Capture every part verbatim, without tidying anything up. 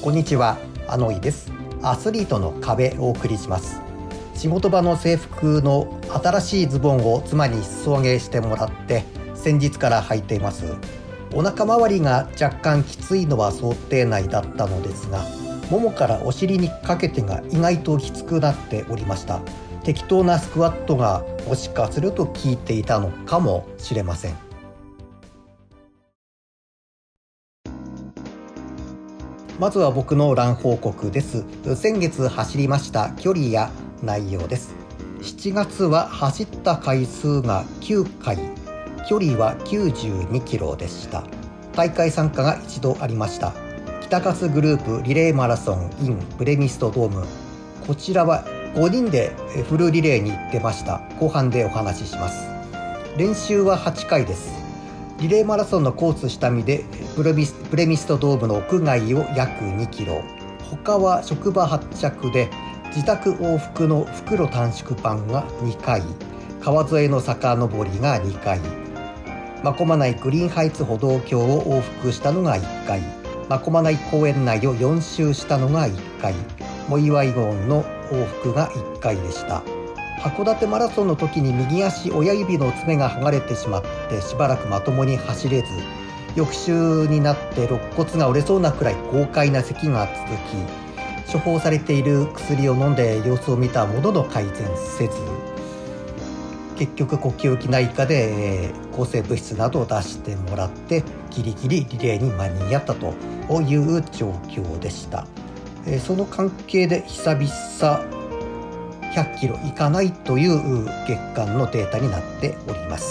こんにちは、あのいです。アスリートの壁をお送りします。仕事場の制服の新しいズボンを妻に裾上げしてもらって先日から履いています。お腹周りが若干きついのは想定内だったのですが、ももからお尻にかけてが意外ときつくなっておりました。適当なスクワットがもしかすると効いていたのかもしれません。まずは僕のラン報告です。先月走りました距離や内容です。しちがつは走った回数がきゅうかい、距離はきゅうじゅうにキロでした。大会参加が一度ありました。北勝グループリレーマラソン in ブレミストドーム。こちらはごにんでフルリレーに出ました。後半でお話しします。練習ははちかいです。リレーマラソンのコース下見でブレミス、ブレミストドームの屋外を約にキロ、他は職場発着で自宅往復の袋短縮パンがにかい、川沿いの坂登りがにかい、真駒内グリーンハイツ歩道橋を往復したのがいっかい、真駒内公園内をよん周したのがいっかい、藻岩イゴンの往復がいっかいでした。函館マラソンの時に右足親指の爪が剥がれてしまってしばらくまともに走れず、翌週になって肋骨が折れそうなくらい豪快な咳が続き、処方されている薬を飲んで様子を見たものの改善せず、結局呼吸器内科で抗生物質などを出してもらってギリギリリレーに間に合ったという状況でした。その関係で久々ひゃっキロいかないという月間のデータになっております。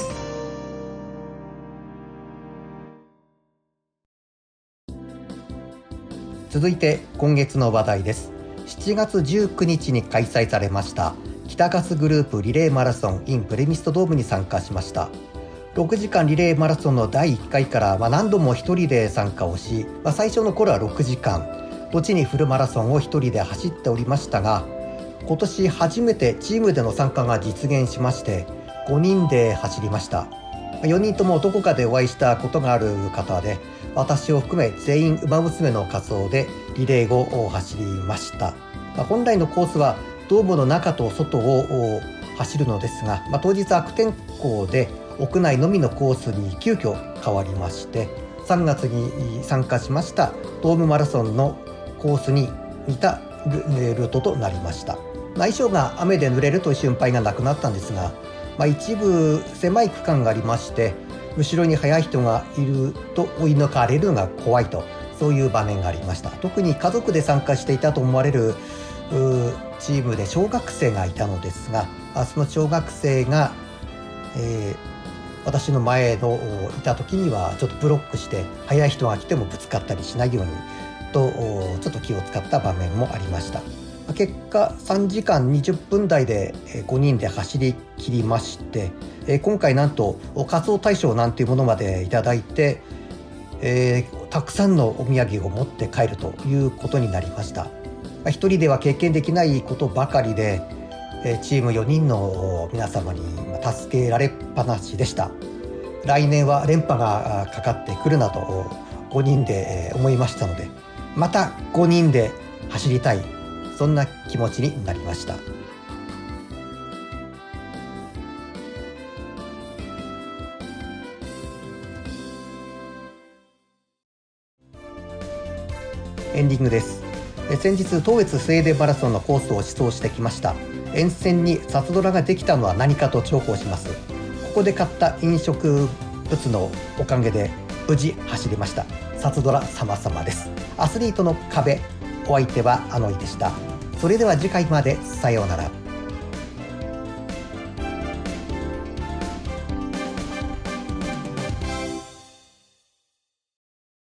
続いて今月の話題です。しちがつじゅうくにちに開催されました北勝グループリレーマラソン in ブレミストドームに参加しました。ろくじかんリレーマラソンのだいいっかいから、まあ、何度も一人で参加をし、まあ、最初の頃はろくじかん、後にフルマラソンを一人で走っておりましたが、今年初めてチームでの参加が実現しましてごにんで走りました。よにんともどこかでお会いしたことがある方で、私を含め全員馬娘の仮装でリレーを走りました。本来のコースはドームの中と外を走るのですが、まあ、当日悪天候で屋内のみのコースに急遽変わりまして、さんがつに参加しましたドームマラソンのコースに似たルートとなりました。相性が雨で濡れるという心配がなくなったんですが、まあ、一部狭い区間がありまして、後ろに速い人がいると追い抜かれるのが怖いと、そういう場面がありました。特に家族で参加していたと思われるチームで小学生がいたのですが、その小学生が、えー、私の前のいた時にはちょっとブロックして、速い人が来てもぶつかったりしないようにとちょっと気を使った場面もありました。結果さんじかんにじゅっぷん台でごにんで走り切りまして、今回なんと仮装大賞なんていうものまでいただいて、えー、たくさんのお土産を持って帰るということになりました。一人では経験できないことばかりで、チームよにんの皆様に助けられっぱなしでした。来年は連覇がかかってくるなとごにんで思いましたので、またごにんで走りたい、そんな気持ちになりました。エンディングです。先日東越スウェーデンマラソンのコースを試走してきました。沿線に札ドラができたのは何かと重宝します。ここで買った飲食物のおかげで無事走りました。札ドラ様々です。アスリートの壁、お相手はあのいでした。それでは次回まで、さようなら。